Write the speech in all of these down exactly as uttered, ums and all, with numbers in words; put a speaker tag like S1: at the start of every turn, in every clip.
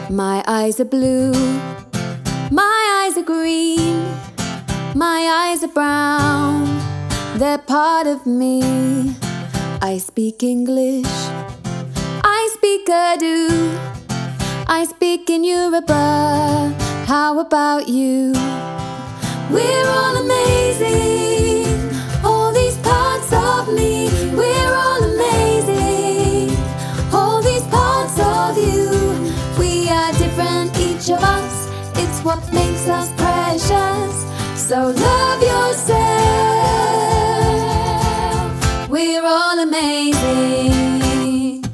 S1: My eyes are blue, my eyes are green, my eyes are brown, they're part of me. I speak English, I speak Urdu, I speak in Yoruba. How about you? We're all amazing, all these parts of me. We're all amazing, all these parts of you. We are different, each of us, it's what makes us precious. So love yourself, we're all amazing.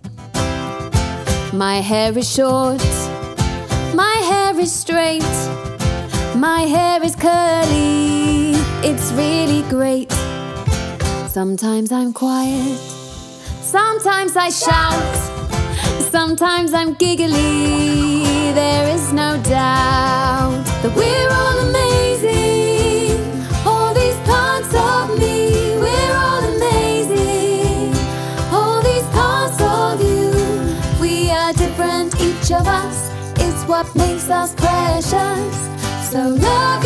S1: My hair is short, my hair is straight, my hair is curly, it's really great. Sometimes I'm quiet, sometimes I shout, sometimes I'm giggly. There is no doubt that we're all amazing, all these parts of me. We're all amazing, all these parts of you. We are different, each of us, it's what makes us precious. So love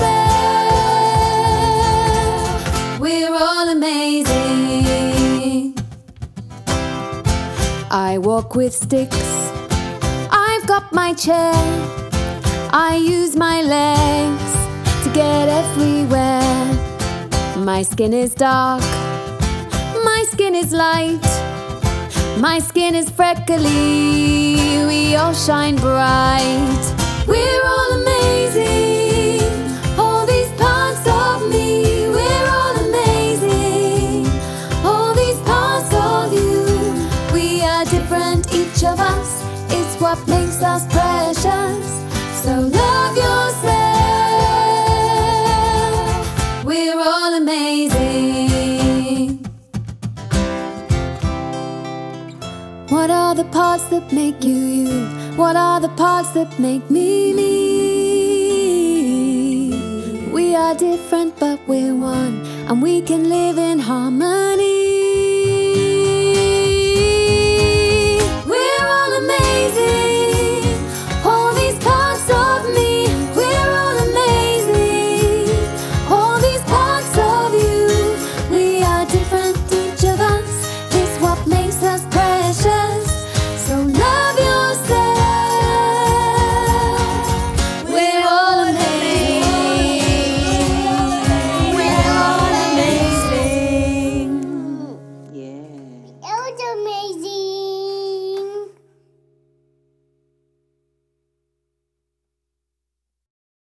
S1: yourself, we're all amazing. I walk with sticks, I've got my chair, I use my legs to get everywhere. My skin is dark, my skin is light, my skin is freckly, we all shine bright. We're all amazing, all these parts of me. We're all amazing, all these parts of you. We are different, each of us, it's what makes us precious. So love yourself, we're all amazing. What are the parts that make you you? What are the parts that make me me? We are different but we're one, and we can live in harmony. We're all amazing, all these parts of me. We're all amazing, all these parts of you. We are different, each of us, it's what makes us precious. So love yourself, we're all amazing. We're all amazing.
S2: Yeah.
S3: It was amazing.